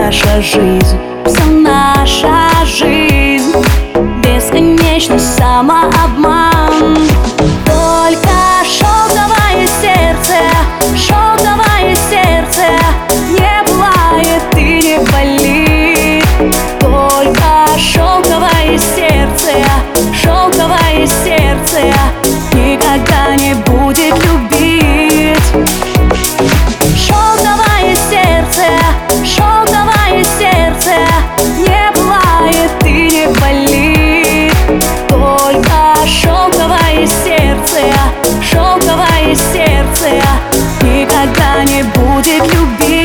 наша жизнь, вся наша жизнь, бесконечный самообман. Только шелковое сердце не пылает и не болит. Только шелковое сердце никогда не будет любить. Шелковое сердце не пылает и не болит. Только шелковое сердце никогда не будет любить.